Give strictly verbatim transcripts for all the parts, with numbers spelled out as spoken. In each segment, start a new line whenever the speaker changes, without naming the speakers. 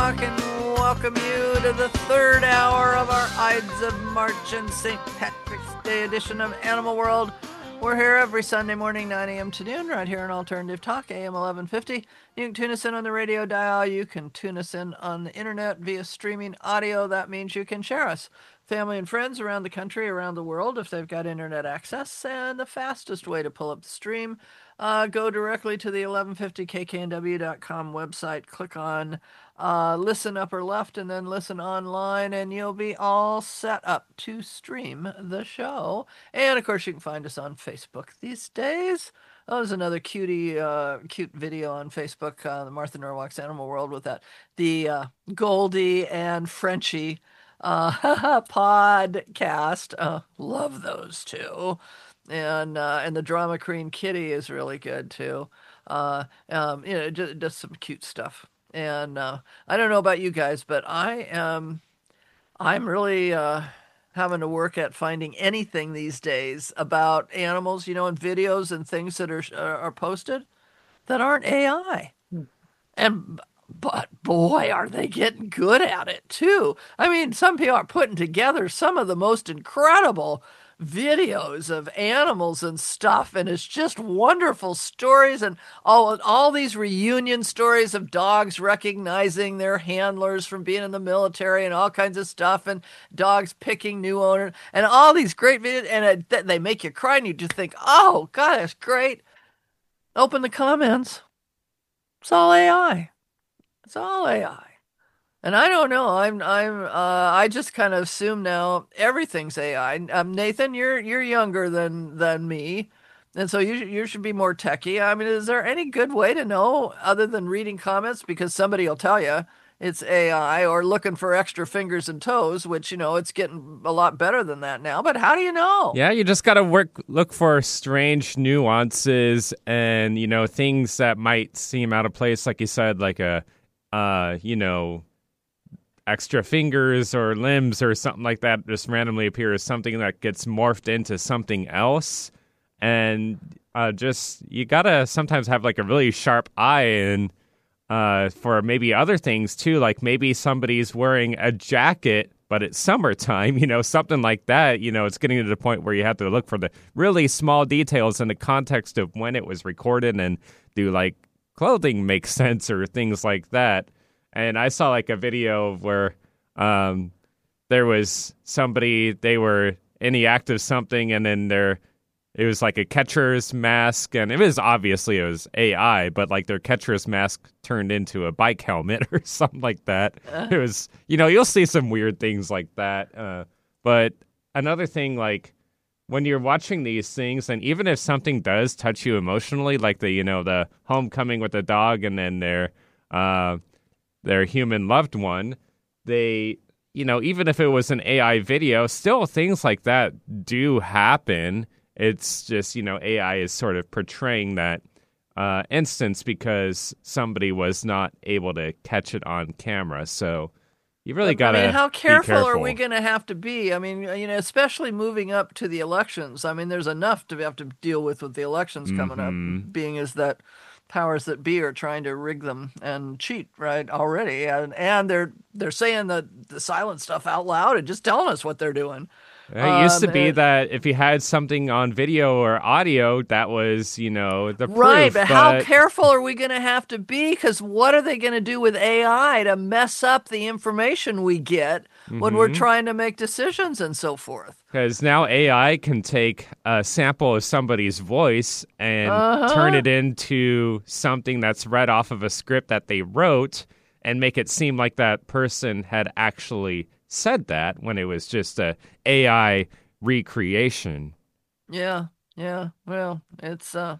Talk and welcome you to the third hour of our Ides of March and Saint Patrick's Day edition of Animal World. We're here every Sunday morning, nine a.m. to noon, right here on Alternative Talk, A M eleven fifty. You can tune us in on the radio dial. You can tune us in on the internet via streaming audio. That means you can share us. Family and friends around the country, around the world, if they've got internet access. And the fastest way to pull up the stream, uh, go directly to the eleven fifty k k n w dot com website, click on uh, listen upper left, and then listen online, and you'll be all set up to stream the show. And of course, you can find us on Facebook these days. Oh, there's another cutie, uh, cute video on Facebook, uh, the Martha Norwalk's Animal World with that. The uh, Goldie and Frenchie uh, podcast. Uh, love those two. And uh, and the Drama Queen Kitty is really good too. Uh, um, you know, just, just some cute stuff. And uh, I don't know about you guys, but I am, I'm really uh, having to work at finding anything these days about animals, you know, and videos and things that are are posted that aren't A I. And but boy, are they getting good at it too. I mean, some people are putting together some of the most incredible videos of animals and stuff, and it's just wonderful stories, and all all these reunion stories of dogs recognizing their handlers from being in the military and all kinds of stuff, and dogs picking new owners, and all these great videos, and it, they make you cry, and you just think, oh God, that's great. Open the comments. It's all A I. It's all A I. And I don't know. I'm I'm uh I just kind of assume now everything's A I. Um, Nathan, you're you're younger than than me, and so you you should be more techie. I mean, is there any good way to know other than reading comments, because somebody will tell you it's A I, or looking for extra fingers and toes, which, you know, it's getting a lot better than that now. But how do you know?
Yeah, you just got to work look for strange nuances and, you know, things that might seem out of place, like you said, like a uh, you know, extra fingers or limbs or something like that just randomly appear as something that gets morphed into something else. And uh, just, you gotta sometimes have like a really sharp eye and uh, for maybe other things too, like maybe somebody's wearing a jacket, but it's summertime, you know, something like that. You know, it's getting to the point where you have to look for the really small details in the context of when it was recorded, and do like clothing make sense or things like that. And I saw like a video where um, there was somebody, they were in the act of something, and then there, it was like a catcher's mask, and it was obviously it was A I, but like their catcher's mask turned into a bike helmet or something like that. Uh. It was, you know, you'll see some weird things like that. Uh, but another thing, like when you're watching these things, and even if something does touch you emotionally, like the, you know, the homecoming with the dog, and then their, uh, their human loved one, they, you know, even if it was an A I video, still things like that do happen. It's just, you know, A I is sort of portraying that uh, instance because somebody was not able to catch it on camera. So you really got to
I mean, how careful,
careful
are we going to have to be? I mean, you know, especially moving up to the elections. I mean, there's enough to have to deal with with the elections coming
mm-hmm.
up, being as that powers that be are trying to rig them and cheat, right, already. And and they're they're saying the, the silent stuff out loud and just telling us what they're doing.
It used to
um,
be
and,
that if you had something on video or audio, that was, you know, the proof.
Right, but,
but
how careful are we going to have to be? Because what are they going to do with A I to mess up the information we get mm-hmm. when we're trying to make decisions and so forth?
Because now A I can take a sample of somebody's voice and
uh-huh.
turn it into something that's read off of a script that they wrote and make it seem like that person had actually said that when it was just a A I recreation.
Yeah, yeah. Well, it's uh,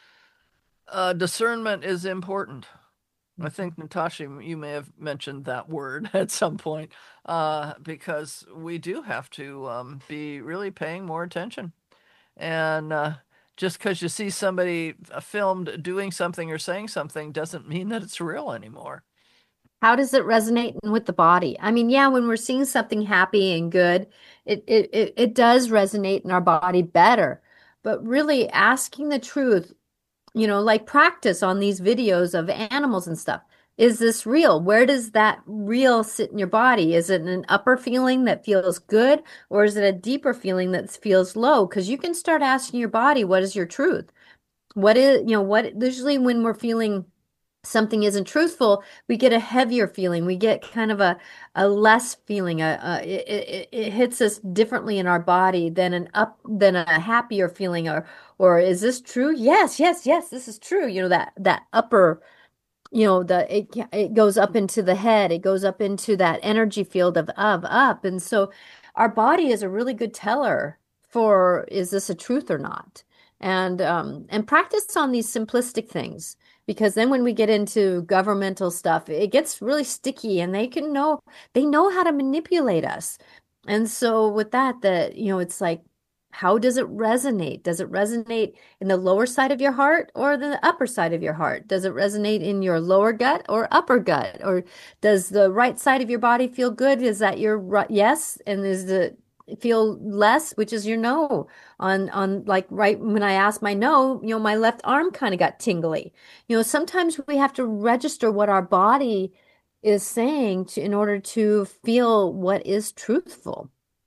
uh discernment is important. I think, Natasha, you may have mentioned that word at some point, uh, because we do have to um, be really paying more attention. And uh, just because you see somebody filmed doing something or saying something doesn't mean that it's real anymore.
How does it resonate with the body? I mean, yeah, when we're seeing something happy and good, it, it, it, it does resonate in our body better. But really asking the truth, you know, like practice on these videos of animals and stuff. Is this real? Where does that real sit in your body? Is it an upper feeling that feels good, or is it a deeper feeling that feels low? Because you can start asking your body, what is your truth? What is, you know, what usually when we're feeling something isn't truthful, we get a heavier feeling. We get kind of a, a less feeling. A, a it, it, it hits us differently in our body than an up than a happier feeling. Or or is this true? Yes, yes, yes, this is true. You know, that that upper, you know, the it it goes up into the head. It goes up into that energy field of of up. And so our body is a really good teller for is this a truth or not? And um and practice on these simplistic things, because then when we get into governmental stuff, it gets really sticky, and they can know they know how to manipulate us. And so with that, that, you know, it's like, how does it resonate? Does it resonate in the lower side of your heart or the upper side of your heart? Does it resonate in your lower gut or upper gut? Or does the right side of your body feel good? Is that your right, yes? And is the feel less, which is your no? On on like right when I asked my no, you know, my left arm kind of got tingly. You know, sometimes we have to register what our body is saying to in order to feel what is truthful.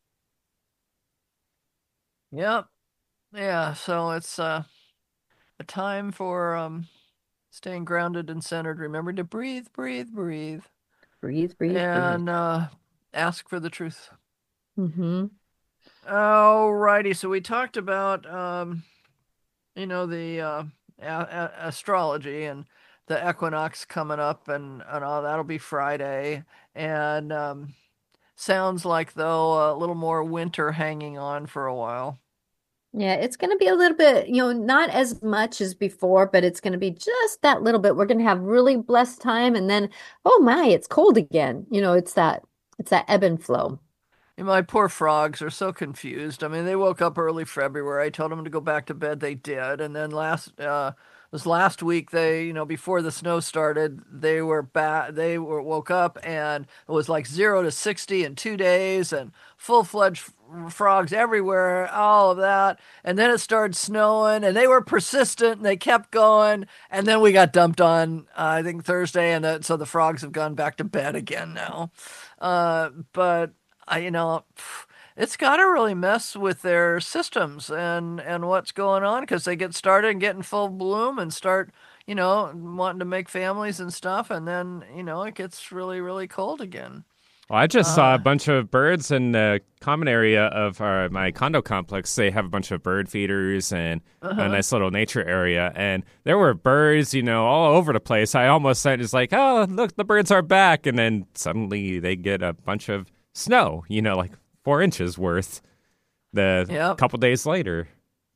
Yep. Yeah. So it's uh, a time for um, staying grounded and centered. Remember to breathe, breathe, breathe,
Breathe, breathe, breathe.
and uh, ask for the truth.
Mm-hmm.
All righty. So we talked about, um, you know, the uh, a a astrology and the equinox coming up, and, and all that'll be Friday. And um, sounds like, though, a little more winter hanging on for a while.
Yeah, it's going to be a little bit, you know, not as much as before, but it's going to be just that little bit. We're going to have really blessed time, and then, oh my, it's cold again. You know, it's that it's that ebb and flow.
And my poor frogs are so confused. I mean, they woke up early February. I told them to go back to bed. They did. And then last, uh, this last week, they, you know, before the snow started, they were back. They were woke up, and it was like zero to sixty in two days, and full-fledged frogs everywhere, all of that. And then it started snowing, and they were persistent, and they kept going. And then we got dumped on, uh, I think Thursday, and uh, so the frogs have gone back to bed again now. Uh, but I, you know, it's got to really mess with their systems and and what's going on, because they get started and get in full bloom and start, you know, wanting to make families and stuff, and then, you know, it gets really, really cold again.
Well, I just saw a
Uh,
bunch of birds in the common area of our, my condo complex. They have a bunch of bird feeders and a
uh-huh.
nice little nature area. And there were birds, you know, all over the place. I almost said, it's like, oh, look, the birds are back. And then suddenly they get a bunch of snow, you know, like four inches worth the
Yep.
couple days later.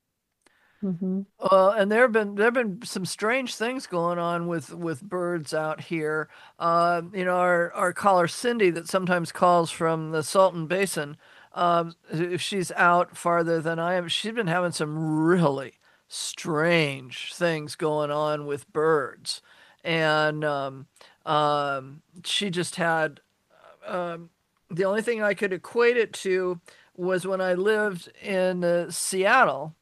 Hmm.
Well, and there have been there have been some strange things going on with with birds out here. Uh, you know, our our caller Cindy, that sometimes calls from the Salton Basin. Um, if she's out farther than I am, she's been having some really strange things going on with birds, and um, um, she just had um, the only thing I could equate it to was when I lived in uh, Seattle.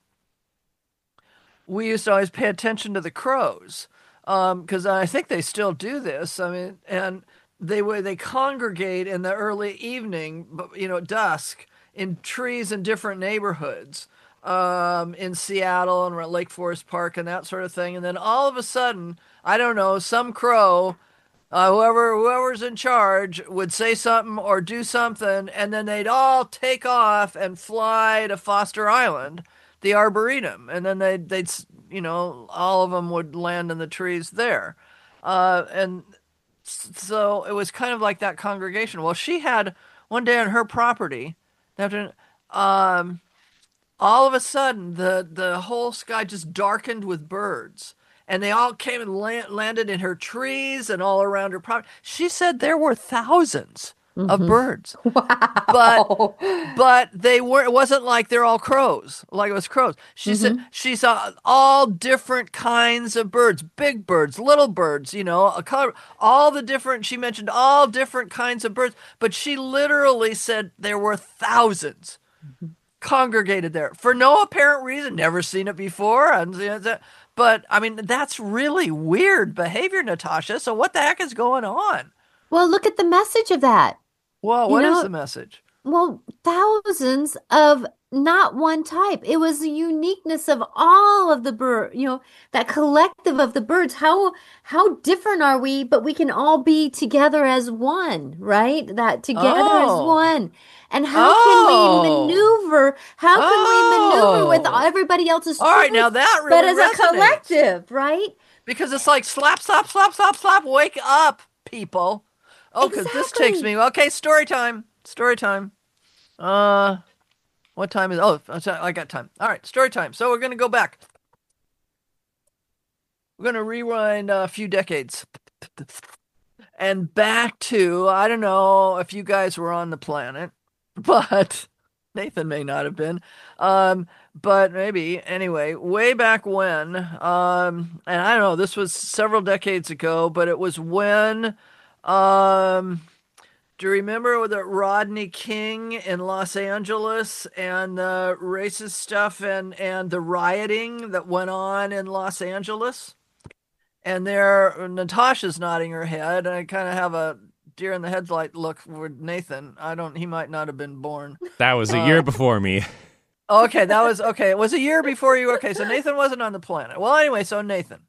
We used to always pay attention to the crows, because I think they still do this. I mean, and they would they congregate in the early evening, but you know, dusk, in trees in different neighborhoods, um, in Seattle and around Lake Forest Park and that sort of thing. And then all of a sudden, I don't know, some crow, uh, whoever whoever's in charge, would say something or do something, and then they'd all take off and fly to Foster Island, the Arboretum, and then they'd they'd you know, all of them would land in the trees there, uh, and so it was kind of like that congregation. Well, she had one day on her property, after, um, all of a sudden the the whole sky just darkened with birds, and they all came and la- landed in her trees and all around her property. She said there were thousands of
Hmm.
birds, but
Wow.
but they were it wasn't like they're all crows, like it was crows. She said
Hmm.
she saw all different kinds of birds, big birds, little birds, you know, a color, all the different, she mentioned all different kinds of birds, but she literally said there were thousands congregated there for no apparent reason, never seen it before, and But I mean, that's really weird behavior, Natasha. So what the heck is going on?
Well, look at the message of that.
Well,
You
what is
know,
the message?
well, thousands of not one type. It was the uniqueness of all of the bird, you know, that collective of the birds. How how different are we, but we can all be together as one, right? That together as
Oh,
one. And how can we
oh,
maneuver? How can we maneuver with
oh.
everybody else's
All right, now
truth,
that
but
really
as a
resonates
collective, right?
because it's like slap, slap, slap, slap, slap. Wake up, people. Oh, because this takes
Exactly.
me. Okay, story time. Story time. Uh, what time is? Oh, I got time. All right, story time. So we're gonna go back. We're gonna rewind a few decades and back to I don't know if you guys were on the planet, but Nathan may not have been. Um, but maybe anyway, way back when, um, and I don't know, this was several decades ago, but it was when, um, do you remember the Rodney King in Los Angeles and the racist stuff and and the rioting that went on in Los Angeles? And there, Natasha's nodding her head. And I kind of have a deer in the headlight look for Nathan. I don't, he might not have been born.
That was a year
Uh,
before me.
okay, that was okay. It was a year before you. Okay, so Nathan wasn't on the planet. Well, anyway, so Nathan.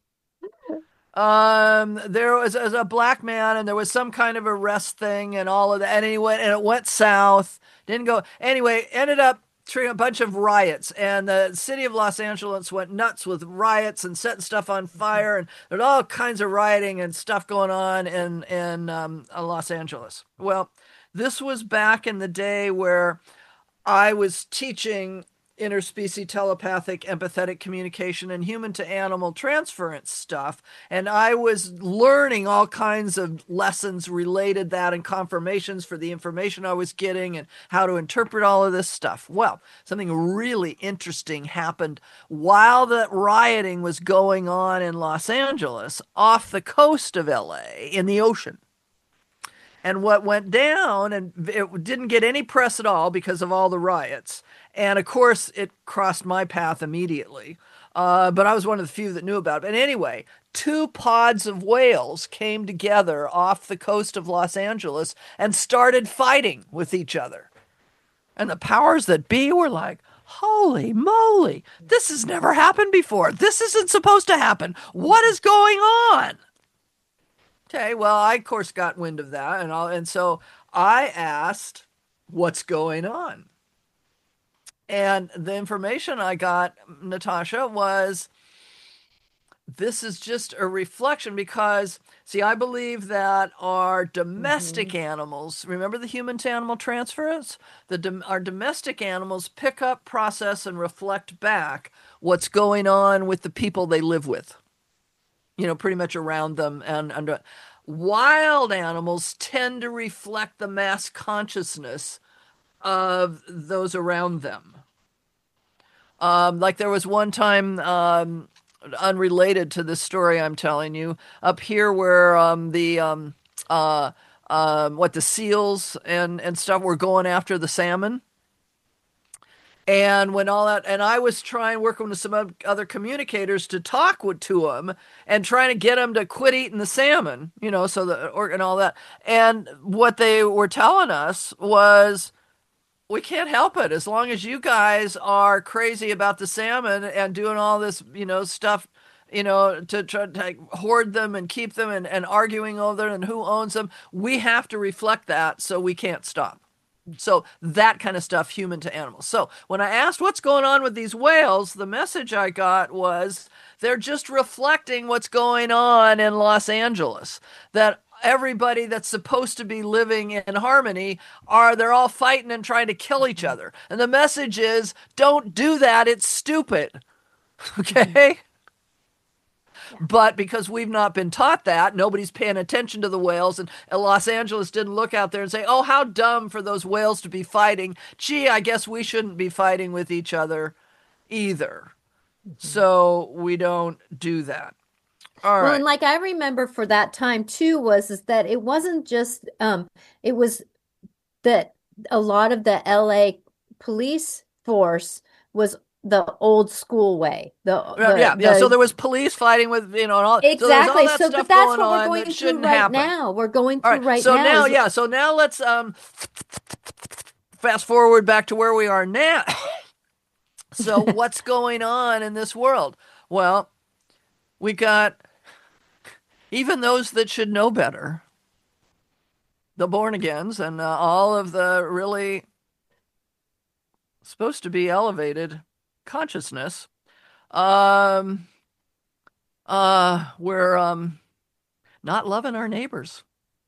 Um, there was, was a black man, and there was some kind of arrest thing, and all of that. And he went, and it went south. Didn't go anyway. Ended up triggering a bunch of riots, and the city of Los Angeles went nuts with riots and setting stuff on fire, and there's all kinds of rioting and stuff going on in in um, Los Angeles. Well, this was back in the day where I was teaching interspecies telepathic empathetic communication and human to animal transference stuff, and I was learning all kinds of lessons related that and confirmations for the information I was getting and how to interpret all of this stuff. Well, something really interesting happened while the rioting was going on in Los Angeles off the coast of L A in the ocean. And what went down, and it didn't get any press at all because of all the riots. And of course, it crossed my path immediately. Uh, but I was one of the few that knew about it. But anyway, two pods of whales came together off the coast of Los Angeles and started fighting with each other. And the powers that be were like, holy moly, this has never happened before. This isn't supposed to happen. What is going on? Okay, well, I of course got wind of that, and all, and so I asked, "What's going on?" And the information I got, Natasha, was this is just a reflection because, see, I believe that our
Hmm.
domestic animals, remember the human to animal transference? The dom- our domestic animals pick up, process, and reflect back what's going on with the people they live with. You know, pretty much around them and under. Wild animals tend to reflect the mass consciousness of those around them. Um, like there was one time, um, unrelated to this story I'm telling you, up here where um, the um, uh, um, what the seals and and stuff were going after the salmon. And when all that, and I was trying working with some other communicators to talk with to them and trying to get them to quit eating the salmon, you know, so the or and all that. And what they were telling us was, we can't help it as long as you guys are crazy about the salmon and doing all this, you know, stuff, you know, to try to like, hoard them and keep them and, and arguing over them and who owns them. We have to reflect that, so we can't stop. So that kind of stuff, human to animals. So when I asked what's going on with these whales, the message I got was they're just reflecting what's going on in Los Angeles. That everybody that's supposed to be living in harmony are they're all fighting and trying to kill each
Hmm.
other. And the message is don't do that. It's stupid.
Hmm.
Okay?
Yeah.
But because we've not been taught that, nobody's paying attention to the whales. And Los Angeles didn't look out there and say, oh, how dumb for those whales to be fighting. Gee, I guess we shouldn't be fighting with each other either.
Hmm.
So we don't do that. All
Well, and
right.
like I remember for that time too was is that it wasn't just um it was that a lot of the L A police force was the old school way. The
Uh,
the
Yeah, yeah. So
the
there was police fighting with, you know, and all. So there was all
exactly.
that
So but
stuff
that's
going
what we're
on that
going through
shouldn't
right
happen.
now. We're going
All
through
right.
right
So
now
now,
is
yeah. So now let's um fast forward back to where we are now. So what's going on in this world? Well, we got even those that should know better, the born agains, and uh, all of the really supposed to be elevated consciousness. Um, uh, we're um not loving our neighbors.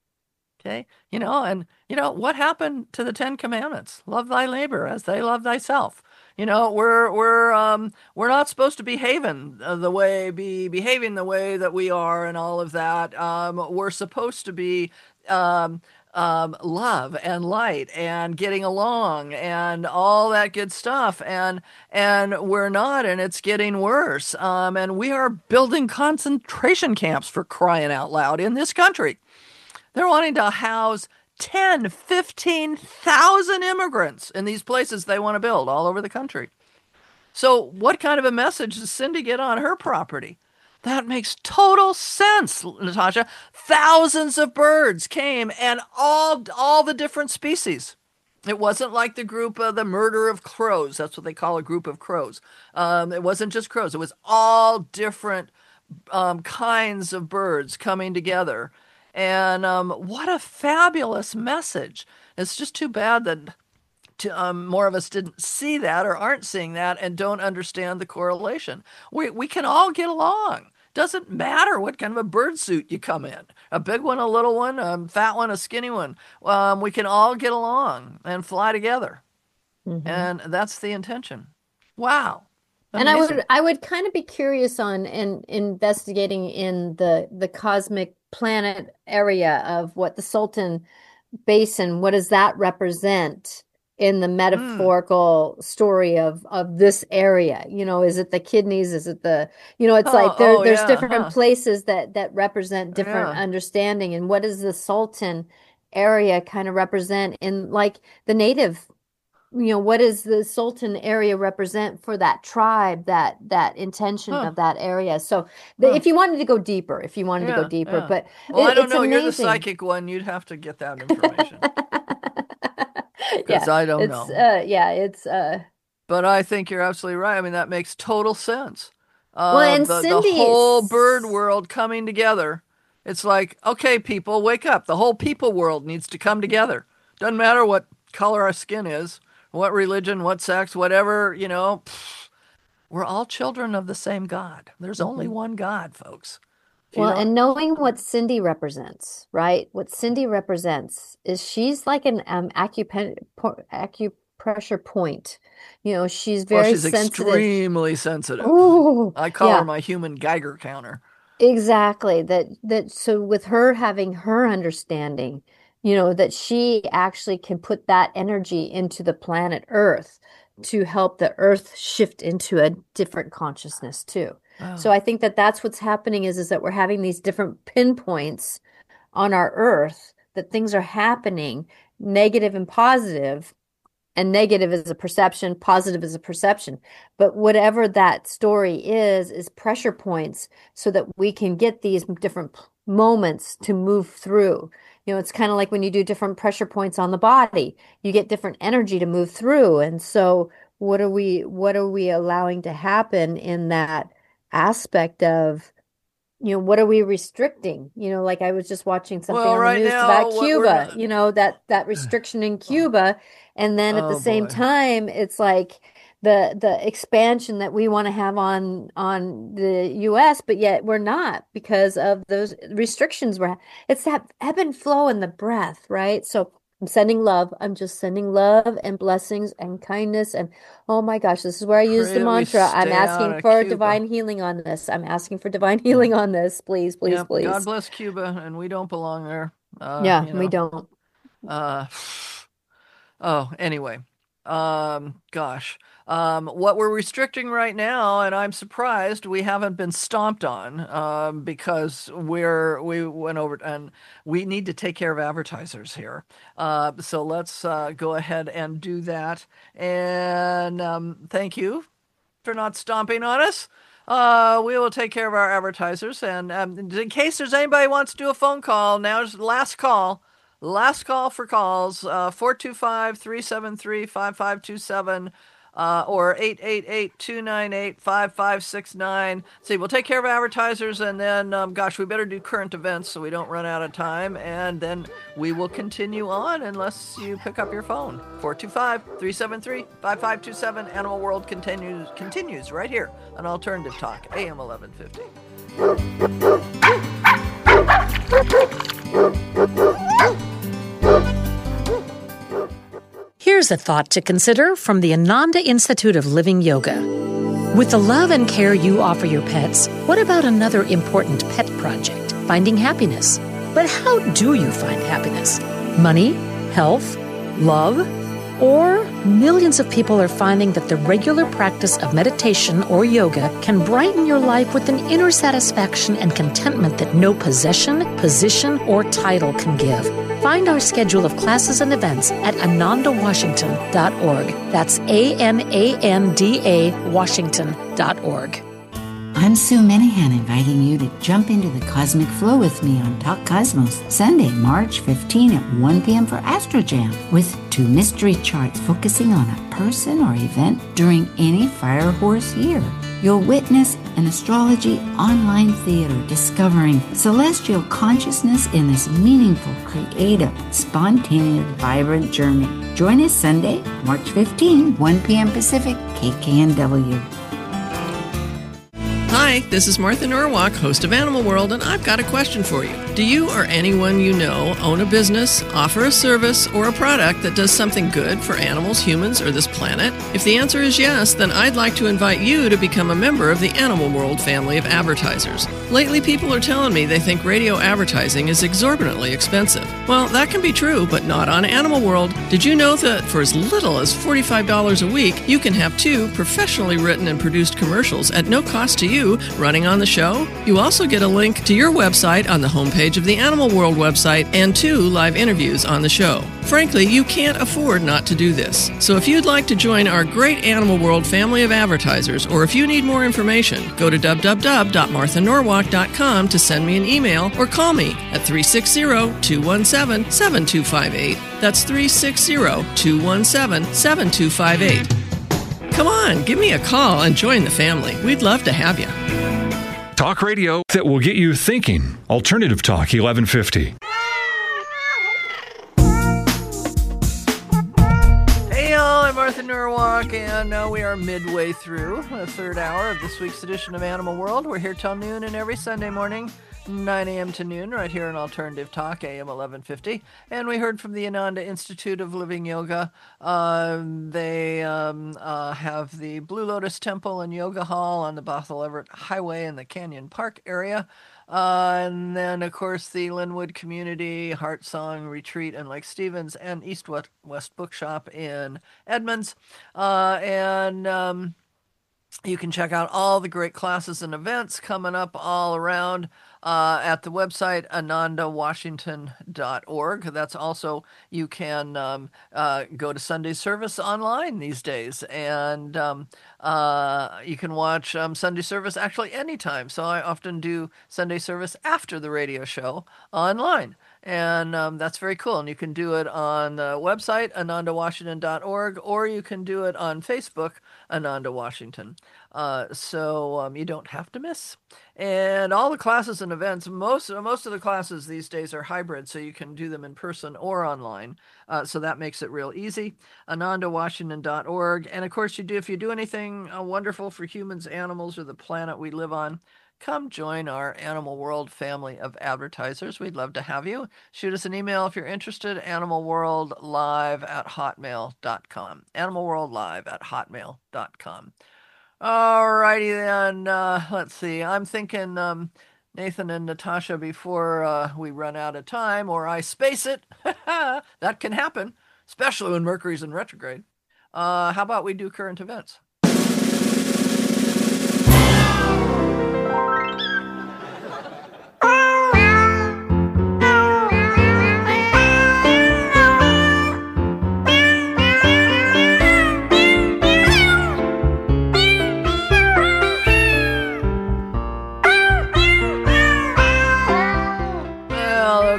Okay, you know, and you know what happened to the Ten Commandments? Love thy neighbor as they love thyself. You know, we're we're um we're not supposed to behaving uh, the way be behaving the way that we are and all of that. Um, we're supposed to be um um love and light and getting along and all that good stuff, and and we're not, and it's getting worse. Um, and we are building concentration camps, for crying out loud, in this country. They're wanting to house ten, fifteen thousand immigrants in these places they want to build all over the country. So, what kind of a message does Cindy get on her property? That makes total sense, Natasha. Thousands of birds came, and all all the different species. It wasn't like the group of the murder of crows. That's what they call a group of crows. Um, it wasn't just crows. It was all different um, kinds of birds coming together. And um, what a fabulous message. It's just too bad that to, um, more of us didn't see that or aren't seeing that and don't understand the correlation. We, we can all get along. Doesn't matter what kind of a bird suit you come in, a big one, a little one, a fat one, a skinny one. Um, we can all get along and fly together.
hmm
And that's the intention. Wow.
And I
Amazing.
would I would kind of be curious on and investigating in the the cosmic planet area of what the Sultan Basin, what does that represent in the
Mm.
metaphorical story of of this area? You know, is it the kidneys? Is it the, you know, it's
Oh,
like there
oh
there's
yeah,
different
huh.
places that that represent different
Yeah.
understanding. And what does the Sultan area kind of represent in like the native, you know, what does the Sultan area represent for that tribe, that that intention
Huh.
of that area? So the,
Huh.
if you wanted to go deeper, if you wanted to go
Yeah,
deeper,
yeah.
but
Well, I
it,
don't
it's
know. You're the
amazing.
psychic one. You'd have to get that information because
Yeah,
I don't
it's
know.
uh yeah, it's uh
But I think you're absolutely right. I mean, that makes total sense.
well,
Uh,
and
the the
Cindy
whole bird
is
world coming together. It's like, okay, people, wake up. The whole people world needs to come together. Doesn't matter what color our skin is, what religion, what sex, whatever, you know. Pff, we're all children of the same God. There's only
Mhm.
one God, folks. If you
Well,
don't,
and knowing what Cindy represents, right? What Cindy represents is she's like an um acupen po- acupressure point. You know, she's
well,
very
she's
sensitive.
extremely sensitive.
Oh,
I call her
yeah.
my human Geiger counter.
Exactly. That that so with her having her understanding, you know, that she actually can put that energy into the planet Earth to help the Earth shift into a different consciousness too. So
Oh,
I think that that's what's happening is is that we're having these different pinpoints on our Earth that things are happening, negative and positive, and negative is a perception, positive is a perception. But whatever that story is, is pressure points so that we can get these different p- moments to move through. You know, it's kind of like when you do different pressure points on the body, you get different energy to move through. And so what are we what are we allowing to happen in that aspect of, you know, what are we restricting? You know, like I was just watching something
well,
on the
right
news
now,
about
what we're
Cuba,
not.
you know, that that restriction in
Oh,
Cuba. And then at the
oh
same
boy.
time, it's like the the expansion that we want to have on on the U S, but yet we're not because of those restrictions. We're it's that ebb and flow in the breath, right? So I'm sending love. I'm just sending love and blessings and kindness. And oh my gosh, this is where I use
Pray
the
that we
mantra. I'm
stay out
asking
of
for
Cuba.
divine healing on this. I'm asking for divine
Yeah.
healing on this. Please, please,
Yeah. God
please.
bless Cuba, and we don't belong there. Uh,
Yeah,
you
we
know.
don't.
Uh, oh, anyway. Um, gosh. Um, what we're restricting right now, and I'm surprised we haven't been stomped on, um, because we're we went over and we need to take care of advertisers here. Uh, so let's uh, go ahead and do that. And um, thank you. for not stomping on us. Uh, we will take care of our advertisers. And um, in case there's anybody who wants to do a phone call, now's the last call. Last call for calls, uh, four two five, three seven three, five five two seven. Uh, or eight eight eight, two nine eight, five five six nine. See, we'll take care of advertisers, and then, um, gosh, we better do current events so we don't run out of time, and then we will continue on unless you pick up your phone. four two five, three seven three, five five two seven. Animal World continues continues right here on Alternative Talk, A M eleven fifty.
Here's a thought to consider from the Ananda Institute of Living Yoga. With the love and care you offer your pets, what about another important pet project, finding happiness? But how do you find happiness? Money? Health? Love? Or millions of people are finding that the regular practice of meditation or yoga can brighten your life with an inner satisfaction and contentment that no possession, position, or title can give. Find our schedule of classes and events at ananda washington dot org. That's A N A N D A Washington dot org.
I'm Sue Minahan, inviting you to jump into the cosmic flow with me on Talk Cosmos, Sunday, March fifteenth at one p.m. for Astro Jam, with two mystery charts focusing on a person or event during any Fire Horse year. You'll witness an astrology online theater discovering celestial consciousness in this meaningful, creative, spontaneous, vibrant journey. Join us Sunday, March fifteenth, one p.m. Pacific, K K N W.
Hi, this is Martha Norwalk, host of Animal World, and I've got a question for you. Do you or anyone you know own a business, offer a service, or a product that does something good for animals, humans, or this planet? If the answer is yes, then I'd like to invite you to become a member of the Animal World family of advertisers. Lately, people are telling me they think radio advertising is exorbitantly expensive. Well, that can be true, but not on Animal World. Did you know that for as little as forty-five dollars a week, you can have two professionally written and produced commercials at no cost to you running on the show? You also get a link to your website on the homepage of the Animal World website and two live interviews on the show. Frankly, you can't afford not to do this. So if you'd like to join our great Animal World family of advertisers, or if you need more information, go to w w w dot martha norwalk dot com to send me an email or call me at three six zero, two one seven, seven two five eight. That's three six zero, two one seven, seven two five eight. Come on, give me a call and join the family. We'd love to have you.
Talk radio that will get you thinking. Alternative Talk eleven fifty.
Hey y'all, I'm Martha Norwalk, and now we are midway through the third hour of this week's edition of Animal World. We're here till noon and every Sunday morning, nine a.m. to noon, right here on Alternative Talk, A M eleven fifty. And we heard from the Ananda Institute of Living Yoga. Uh, they um, uh, have the Blue Lotus Temple and Yoga Hall on the Bothell Everett Highway in the Canyon Park area. Uh, and then, of course, the Linwood Community, Heart Song Retreat in Lake Stevens, and East West Bookshop in Edmonds. Uh, and... Um, You can check out all the great classes and events coming up all around uh, at the website ananda washington dot org. That's also, you can um, uh, go to Sunday service online these days, and um, uh, you can watch um, Sunday service actually anytime. So I often do Sunday service after the radio show online. And um, that's very cool. And you can do it on the website, ananda washington dot org, or you can do it on Facebook, Ananda Washington. Uh, so um, you don't have to miss. And all the classes and events, most, most of the classes these days are hybrid, so you can do them in person or online. Uh, so that makes it real easy. ananda washington dot org. And of course, you do if you do anything uh, wonderful for humans, animals, or the planet we live on, come join our Animal World family of advertisers. We'd love to have you. Shoot us an email if you're interested, animalworldlive at hotmail dot com. animalworldlive at hotmail dot com. All righty then. Uh, let's see. I'm thinking um, Nathan and Natasha before uh, we run out of time, or I space it. That can happen, especially when Mercury's in retrograde. Uh, how about we do current events?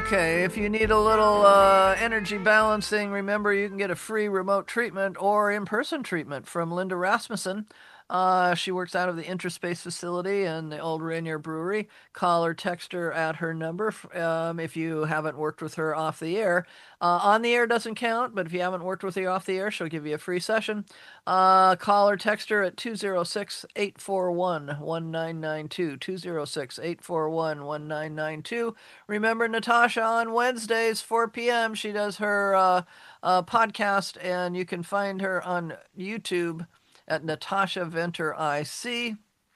Okay, if you need a little uh, energy balancing, remember you can get a free remote treatment or in-person treatment from Linda Rasmussen. Uh, she works out of the Interspace facility in the old Rainier Brewery. Call or text her at her number um, if you haven't worked with her off the air. Uh, on the air doesn't count, but if you haven't worked with her off the air, she'll give you a free session. Uh, call or text her at two oh six, eight four one, one nine nine two, two oh six, eight four one, one nine nine two. Remember Natasha on Wednesdays, four p.m. She does her uh, uh, podcast, and you can find her on YouTube at Natasha Venter I C.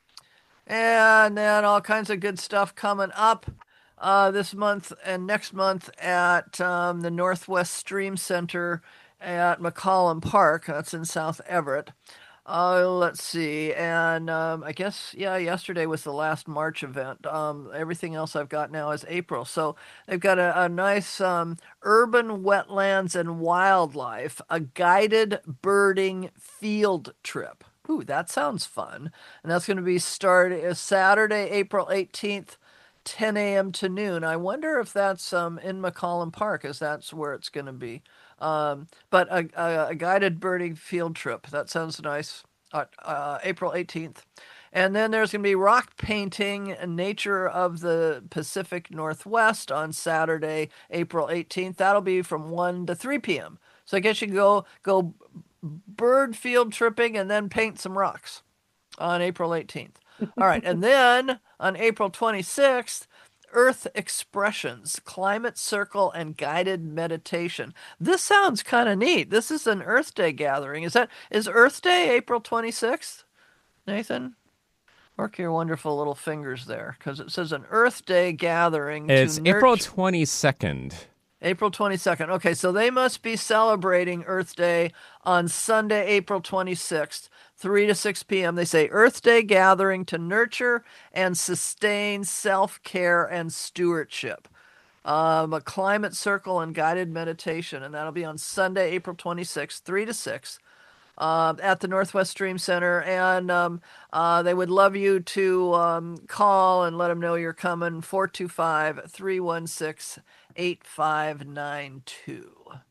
And then all kinds of good stuff coming up uh, this month and next month at um, the Northwest Stream Center at McCollum Park. That's in South Everett. Uh, let's see. And um, I guess, yeah, yesterday was the last March event. Um, everything else I've got now is April. So they've got a, a nice um, urban wetlands and wildlife, a guided birding field trip. Ooh, that sounds fun. And that's going to be starting Saturday, April eighteenth, ten a.m. to noon. I wonder if that's um, in McCollum Park, as that's where it's going to be. Um, but a, a, a guided birding field trip. That sounds nice. Uh, uh, April eighteenth. And then there's going to be rock painting, Nature of the Pacific Northwest on Saturday, April eighteenth. That'll be from one to three p.m. So I guess you can go, go bird field tripping and then paint some rocks on April eighteenth. All right. And then on April twenty-sixth, Earth Expressions, Climate Circle, and Guided Meditation. This sounds kind of neat. This is an Earth Day gathering. Is that is Earth Day April twenty-sixth, Nathan? Work your wonderful little fingers there, because it says an Earth Day gathering.
It's
to
April
nurture-
twenty-second.
April twenty-second. Okay, so they must be celebrating Earth Day on Sunday, April twenty-sixth, three to six p.m. They say Earth Day gathering to nurture and sustain self-care and stewardship. Um, a climate circle and guided meditation, and that'll be on Sunday, April twenty-sixth, three to six. Uh, at the Northwest Stream Center, and um, uh, they would love you to um, call and let them know you're coming, four two five, three one six, eight five nine two.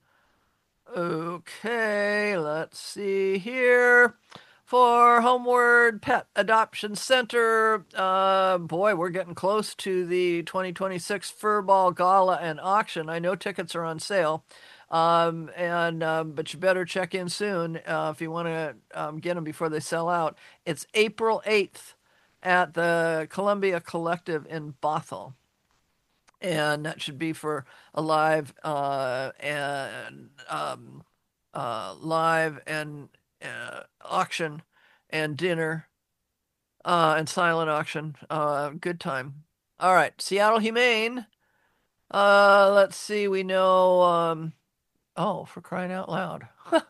Okay, let's see here. For Homeward Pet Adoption Center, uh, boy, we're getting close to the twenty twenty-six Furball Gala and Auction. I know tickets are on sale. Um, and, um, but you better check in soon, uh, if you want to, um, get them before they sell out. It's April eighth at the Columbia Collective in Bothell. And that should be for a live, uh, and, um, uh, live and, uh, auction and dinner, uh, and silent auction. Uh, good time. All right. Seattle Humane. Uh, let's see. We know, um, oh, for crying out loud.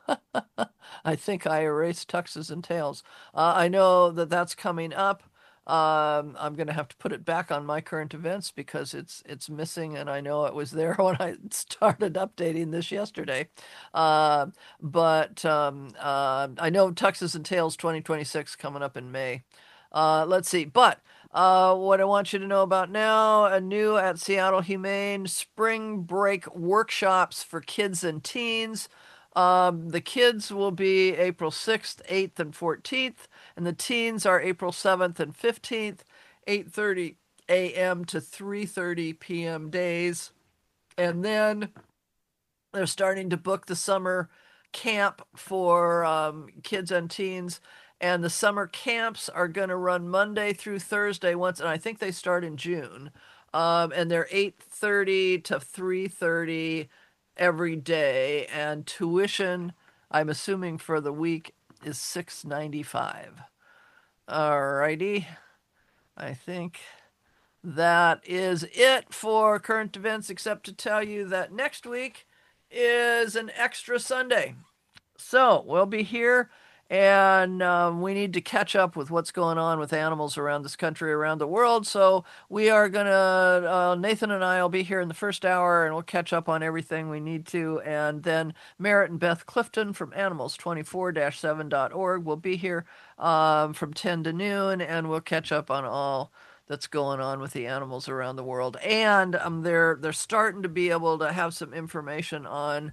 I think I erased tuxes and tails. Uh, I know that that's coming up. Um, I'm going to have to put it back on my current events because it's it's missing, and I know it was there when I started updating this yesterday. Uh, but um, uh, I know Tuxes and Tails twenty twenty-six coming up in May. Uh, let's see. But uh, what I want you to know about now, a new at Seattle Humane spring break workshops for kids and teens. Um, the kids will be April sixth, eighth, and fourteenth, and the teens are April seventh and fifteenth, eight thirty a.m. to three thirty p.m. days. And then they're starting to book the summer camp for um, kids and teens. And the summer camps are going to run Monday through Thursday once, and I think they start in June. Um, and they're eight thirty to three thirty every day, and tuition, I'm assuming for the week, is six ninety-five. All righty. I think that is it for current events, except to tell you that next week is an extra Sunday. So we'll be here. And um, we need to catch up with what's going on with animals around this country, around the world. So we are going to, uh, Nathan and I will be here in the first hour, and we'll catch up on everything we need to. And then Merritt and Beth Clifton from animals twenty-four dash seven dot org will be here um, from ten to noon, and we'll catch up on all that's going on with the animals around the world. And um, they're they're starting to be able to have some information on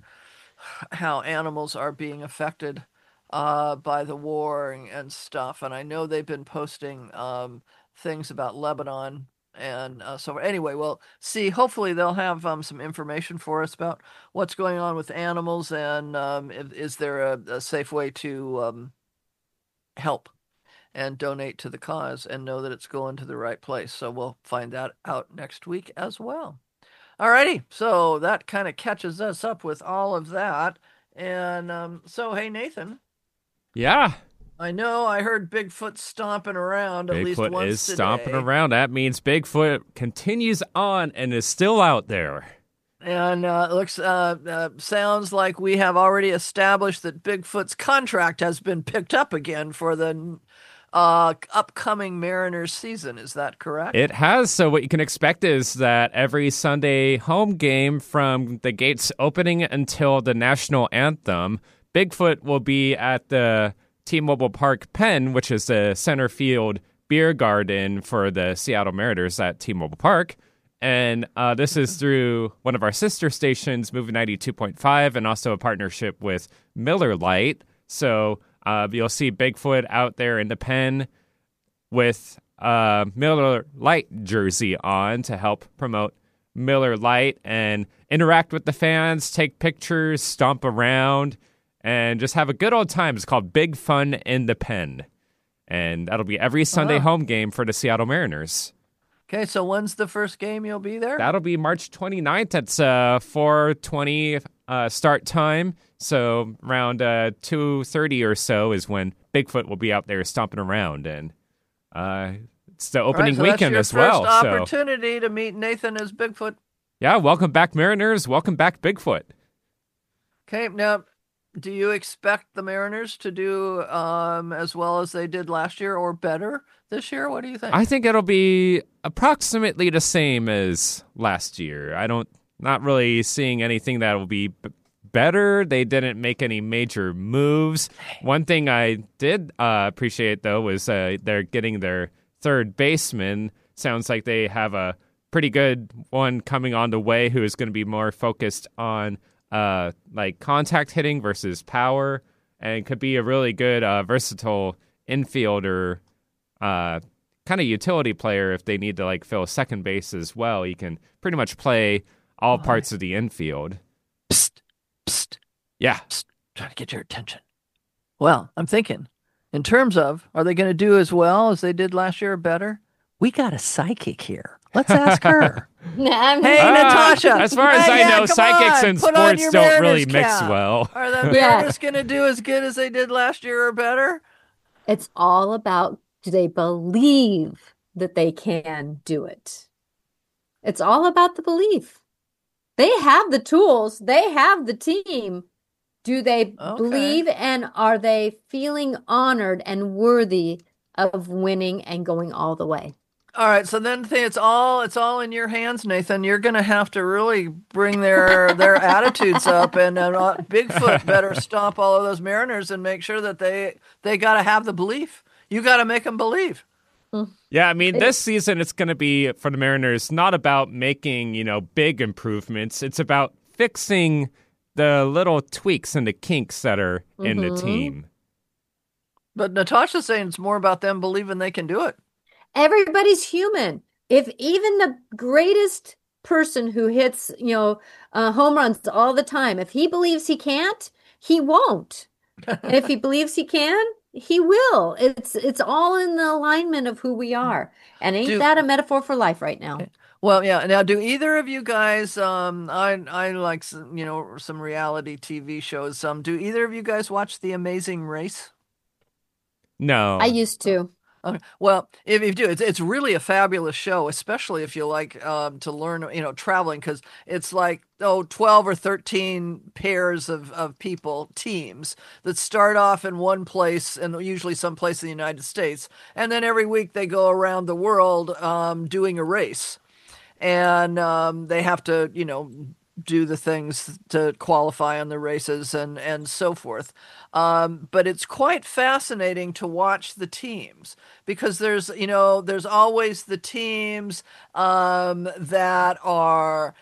how animals are being affected uh, by the war and, and stuff. And I know they've been posting um, things about Lebanon. And uh, so anyway, we'll see. Hopefully they'll have um, some information for us about what's going on with animals and um, if, is there a, a safe way to um, help and donate to the cause and know that it's going to the right place. So we'll find that out next week as well. Alrighty, so that kind of catches us up with all of that. And um, so, hey, Nathan.
Yeah.
I know I heard Bigfoot stomping around at least
Bigfoot
once
is
today.
stomping around. That means Bigfoot continues on and is still out there.
And uh, it looks, uh, uh, sounds like we have already established that Bigfoot's contract has been picked up again for the uh, upcoming Mariners season. Is that correct?
It has. So what you can expect is that every Sunday home game from the gates opening until the national anthem, Bigfoot will be at the T-Mobile Park Pen, which is the center field beer garden for the Seattle Mariners at T-Mobile Park. And uh, this is through one of our sister stations, Movie ninety-two point five, and also a partnership with Miller Lite. So uh, you'll see Bigfoot out there in the pen with a Miller Lite jersey on to help promote Miller Lite and interact with the fans, take pictures, stomp around, and just have a good old time. It's called Big Fun in the Pen. And that'll be every Sunday
Oh.
home game for the Seattle Mariners.
Okay, so when's the first game you'll be there?
That'll be March twenty-ninth. It's uh, four twenty uh, start time. So around uh, two thirty or so is when Bigfoot will be out there stomping around. And uh, it's the opening
All right, so
weekend
that's
as
your
well.
first
So
opportunity to meet Nathan as Bigfoot.
yeah, welcome back, Mariners. Welcome back, Bigfoot.
Okay, now, do you expect the Mariners to do um, as well as they did last year or better this year? What do you think?
I think it'll be approximately the same as last year. I don't, not really seeing anything that will be b- better. They didn't make any major moves. One thing I did uh, appreciate, though, was uh, they're getting their third baseman. Sounds like they have a pretty good one coming on the way who is going to be more focused on uh, like contact hitting versus power, and could be a really good uh, versatile infielder, uh, kind of utility player if they need to like fill second base as well. He can pretty much play all parts of the infield.
Psst, psst,
Yeah.
psst, trying to get your attention. Well, I'm thinking, in terms of, are they going to do as well as they did last year or better? We got a psychic here. Let's ask her.
I'm-
Hey,
Ah,
Natasha.
As far as
Hey,
I
yeah,
know,
come
psychics
on,
and
put on
sports
your
don't
Mariners
really mix
cap.
well.
Are the
Yeah.
Mariners going to do as good as they did last year or better?
It's all about, do they believe that they can do it? It's all about the belief. They have the tools, they have the team. Do they
Okay.
believe, and are they feeling honored and worthy of winning and going all the way?
All right, so then th- it's all it's all in your hands, Nathan. You're going to have to really bring their their attitudes up, and uh, Bigfoot better stomp all of those Mariners and make sure that they they got to have the belief. You got to make them believe.
Yeah, I mean, this season it's going to be for the Mariners not about making, you know, big improvements. It's about fixing the little tweaks and the kinks that are in the
Mhm.
team.
But Natasha's saying it's more about them believing they can do it.
Everybody's human. If even the greatest person who hits, you know, uh, home runs all the time, if he believes he can't, he won't. And if he believes he can, he will. It's it's all in the alignment of who we are. And ain't
Do-
that a metaphor for life right now?
Well, yeah. Now, do either of you guys? Um, I I like some, you know, some reality T V shows. Um, do either of you guys watch The Amazing Race?
No.
I used to.
Okay. Well, if you do, it's it's really a fabulous show, especially if you like um, to learn, you know, traveling, because it's like, oh, twelve or thirteen pairs of, of people, teams that start off in one place and usually someplace in the United States. And then every week they go around the world um, doing a race. And um, they have to, you know, do the things to qualify on the races and and so forth. Um, but it's quite fascinating to watch the teams because there's you know there's always the teams um, that are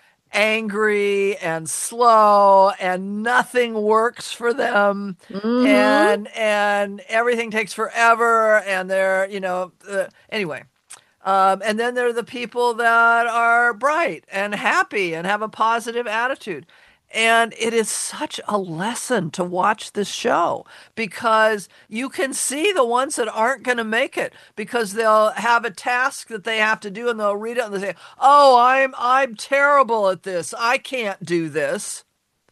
angry and slow and nothing works for them,
Mm-hmm.
and and everything takes forever, and they're you know uh, anyway. Um, and then there are the people that are bright and happy and have a positive attitude. And it is such a lesson to watch this show because you can see the ones that aren't going to make it because they'll have a task that they have to do and they'll read it and they say, "Oh, I'm I'm terrible at this. I can't do this."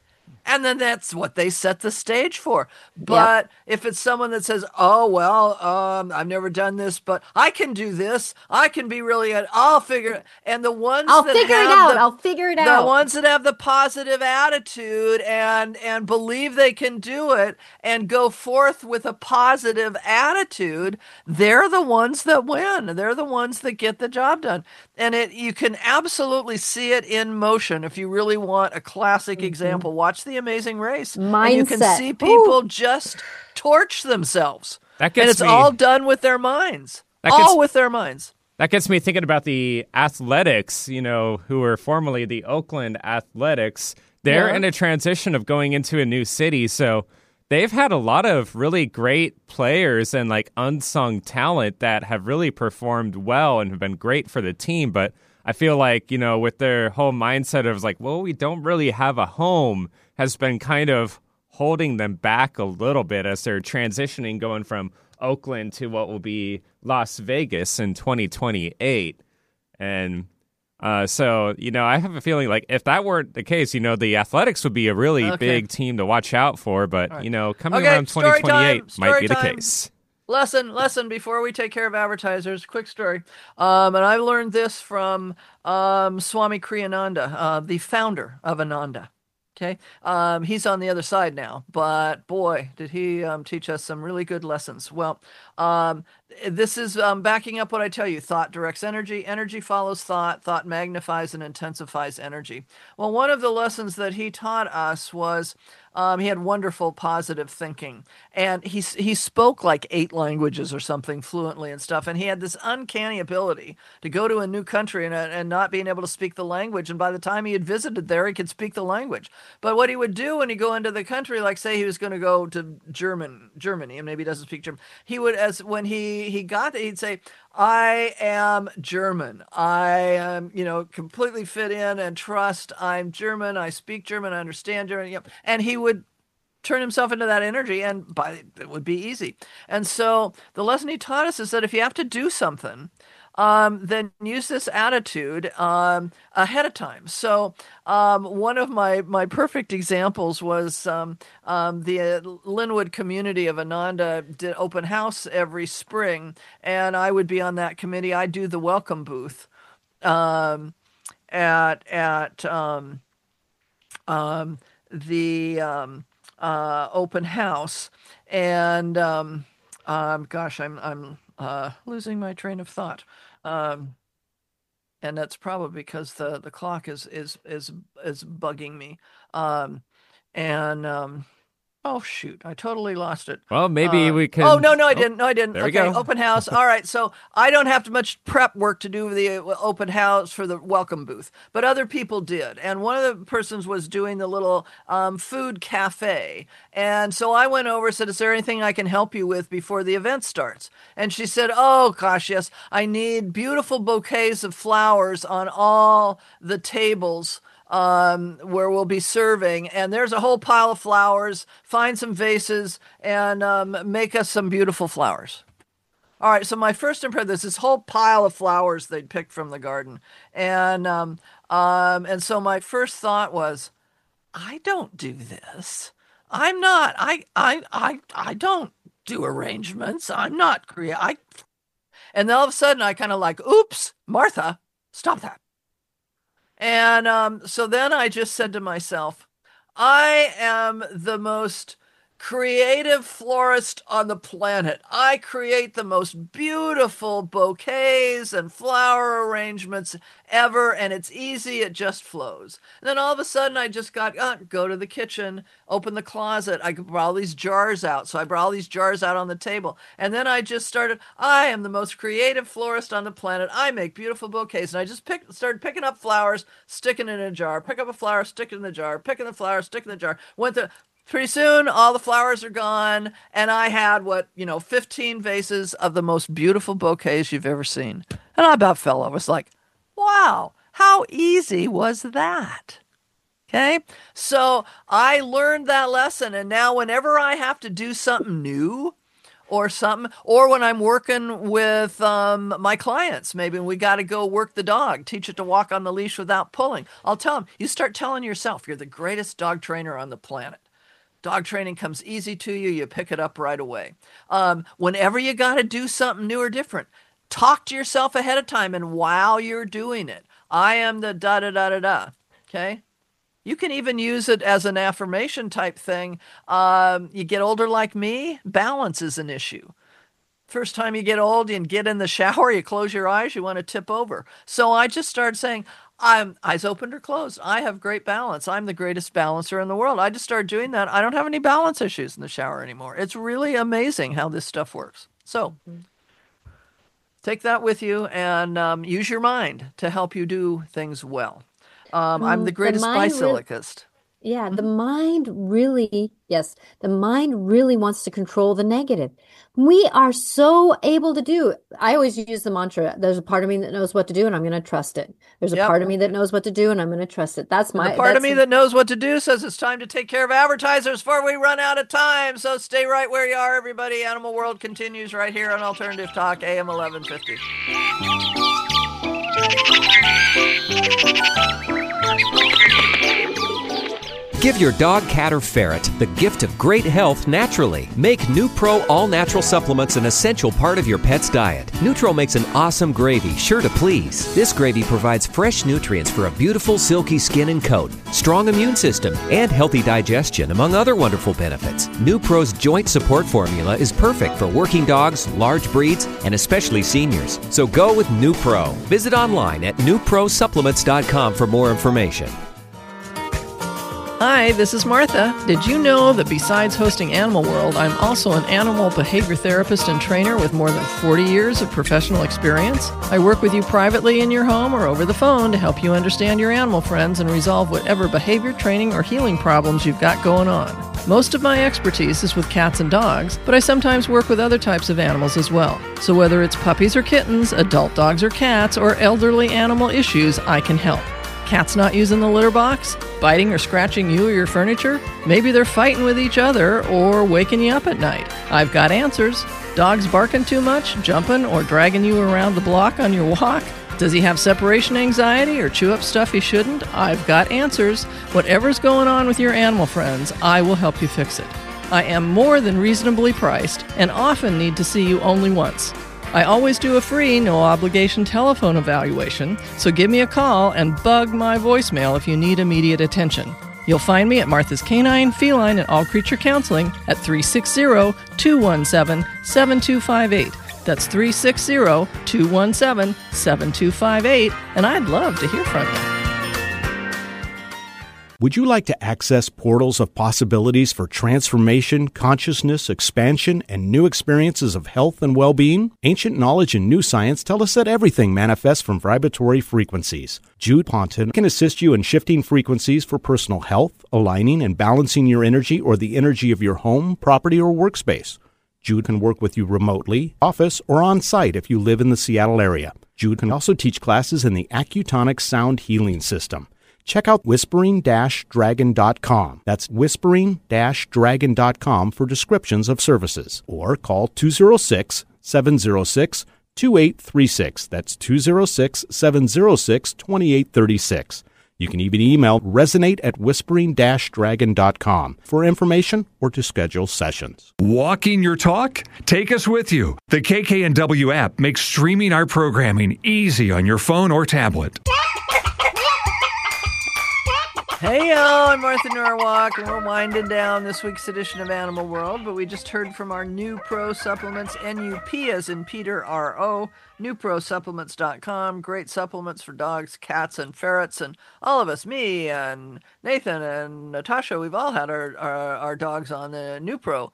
And then that's what they set the stage for. But yep. if it's someone that says, "Oh, well, um, I've never done this, but I can do this. I can be really good. I'll figure it." And the ones
I'll
that
figure
have
it out.
the,
I'll figure it
the
out.
The ones that have the positive attitude and and believe they can do it and go forth with a positive attitude, they're the ones that win. They're the ones that get the job done. And it you can absolutely see it in motion. If you really want a classic mm-hmm. example, watch The Amazing Race.
Mindset.
And you can see people Ooh. just torch themselves.
That gets
and it's
me,
all done with their minds.
That
all
gets,
with their minds.
That gets me thinking about the Athletics, you know, who were formerly the Oakland Athletics. They're yeah. in a transition of going into a new city, so they've had a lot of really great players and like unsung talent that have really performed well and have been great for the team. But I feel like, you know, with their whole mindset of like, well, we don't really have a home, has been kind of holding them back a little bit as they're transitioning, going from Oakland to what will be Las Vegas in twenty twenty-eight. And uh, so, you know, I have a feeling like if that weren't the case, you know, the Athletics would be a really okay. big team to watch out for. But, right. you know, coming
okay,
around twenty twenty-eight
time,
might be
time.
the case.
Lesson, lesson before we take care of advertisers, quick story. Um, and I learned this from um, Swami Kriyananda, uh, the founder of Ananda. Okay, um, he's on the other side now, but boy, did he um, teach us some really good lessons. Well, um, this is um, backing up what I tell you. Thought directs energy. Energy follows thought. Thought magnifies and intensifies energy. Well, one of the lessons that he taught us was um, he had wonderful positive thinking. And he, he spoke like eight languages or something fluently and stuff. And he had this uncanny ability to go to a new country and, and not being able to speak the language. And by the time he had visited there, he could speak the language. But what he would do when he go into the country, like say he was going to go to German, Germany, and maybe he doesn't speak German, he would, as when he, he got there, he'd say, "I am German. I am, you know, completely fit in and trust. I'm German. I speak German. I understand German." Yep. And he would turn himself into that energy, and by it would be easy. And so the lesson he taught us is that if you have to do something, um, then use this attitude um, ahead of time. So um, one of my, my perfect examples was um, um, the Linwood community of Ananda did open house every spring, and I would be on that committee. I do the welcome booth um, at at um, um, the um, uh, open house, and um, um, gosh, I'm I'm uh, losing my train of thought. Um, and that's probably because the, the clock is, is, is, is bugging me. Um, and, um, oh shoot, I totally lost it.
Well, maybe
uh,
we can.
Oh, no, no, I didn't. No, I didn't.
There
okay,
we go.
Open house. All right. So I don't have much prep work to do with the open house for the welcome booth, but other people did. And one of the persons was doing the little um, food cafe. And so I went over and said, "Is there anything I can help you with before the event starts?" And she said, "Oh gosh, yes, I need beautiful bouquets of flowers on all the tables um, where we'll be serving. And there's a whole pile of flowers. Find some vases and um, make us some beautiful flowers." All right, so my first impression, there's this whole pile of flowers they'd picked from the garden. And um, um, and so my first thought was, I don't do this. I'm not, I, I, I, I don't do arrangements. I'm not creative. I, and then all of a sudden I kind of like, oops, Martha, stop that. And um, so then I just said to myself, I am the most creative florist on the planet. I create the most beautiful bouquets and flower arrangements ever, and it's easy. It just flows. And then all of a sudden, I just got, uh, go to the kitchen, open the closet. I brought all these jars out. So I brought all these jars out on the table. And then I just started, I am the most creative florist on the planet. I make beautiful bouquets. And I just pick, started picking up flowers, sticking it in a jar, pick up a flower, stick it in the jar, picking the flower, stick it in the jar. Went to, pretty soon, all the flowers are gone. And I had what, you know, fifteen vases of the most beautiful bouquets you've ever seen. And I about fell over. I was like, wow, how easy was that? Okay, so I learned that lesson, and now whenever I have to do something new or something, or when I'm working with um, my clients, maybe we got to go work the dog, teach it to walk on the leash without pulling, I'll tell them, you start telling yourself you're the greatest dog trainer on the planet. Dog training comes easy to you. You pick it up right away. Um, whenever you got to do something new or different, talk to yourself ahead of time, and while you're doing it, I am the da-da-da-da-da, okay? You can even use it as an affirmation type thing. Um, you get older like me, balance is an issue. First time you get old and get in the shower, you close your eyes, you want to tip over. So I just started saying, I'm eyes open or closed. I have great balance. I'm the greatest balancer in the world. I just started doing that. I don't have any balance issues in the shower anymore. It's really amazing how this stuff works. So take that with you and um, use your mind to help you do things well. Um, I'm the greatest
the mind
bicyclist.
Really, yeah, the mind really, yes, the mind really wants to control the negative. We are so able to do. I always use the mantra, there's a part of me that knows what to do and I'm going to trust it. There's a
Yep.
part of me that knows what to do and I'm going to trust it. That's my
The part of
that's
me that knows what to do says it's time to take care of advertisers before we run out of time. So stay right where you are, everybody. Animal World continues right here on Alternative Talk, A M eleven fifty.
Give your dog, cat, or ferret the gift of great health naturally. Make NuPro all-natural supplements an essential part of your pet's diet. NuTro makes an awesome gravy sure to please. This gravy provides fresh nutrients for a beautiful, silky skin and coat, strong immune system, and healthy digestion, among other wonderful benefits. NuPro's joint support formula is perfect for working dogs, large breeds, and especially seniors. So go with NuPro. Visit online at new pro supplements dot com for more information.
Hi, this is Martha. Did you know that besides hosting Animal World, I'm also an animal behavior therapist and trainer with more than forty years of professional experience? I work with you privately in your home or over the phone to help you understand your animal friends and resolve whatever behavior, training, or healing problems you've got going on. Most of my expertise is with cats and dogs, but I sometimes work with other types of animals as well. So whether it's puppies or kittens, adult dogs or cats, or elderly animal issues, I can help. Cats not using the litter box? Biting or scratching you or your furniture? Maybe they're fighting with each other or waking you up at night. I've got answers. Dogs barking too much, jumping, or dragging you around the block on your walk? Does he have separation anxiety or chew up stuff he shouldn't? I've got answers. Whatever's going on with your animal friends, I will help you fix it. I am more than reasonably priced and often need to see you only once. I always do a free, no-obligation telephone evaluation, so give me a call and bug my voicemail if you need immediate attention. You'll find me at Martha's Canine, Feline, and All Creature Counseling at three six zero, two one seven, seven two five eight. That's three six zero, two one seven, seven two five eight, and I'd love to hear from you.
Would you like to access portals of possibilities for transformation, consciousness, expansion, and new experiences of health and well-being? Ancient knowledge and new science tell us that everything manifests from vibratory frequencies. Jude Ponton can assist you in shifting frequencies for personal health, aligning and balancing your energy or the energy of your home, property, or workspace. Jude can work with you remotely, office, or on-site if you live in the Seattle area. Jude can also teach classes in the Accutonic Sound Healing System. Check out whispering dash dragon dot com. That's whispering dash dragon dot com for descriptions of services. Or call two oh six, seven oh six, two eight three six. That's two oh six, seven oh six, two eight three six. You can even email resonate at whispering dash dragon dot com for information or to schedule sessions.
Walking your talk? Take us with you. The K K N W app makes streaming our programming easy on your phone or tablet.
Hey, yo, I'm Martha Norwalk, and we're winding down this week's edition of Animal World, but we just heard from our New Pro Supplements, N U P as in Peter, R O, new pro supplements dot com. Great supplements for dogs, cats, and ferrets, and all of us, me and Nathan and Natasha, we've all had our, our, our dogs on the New Pro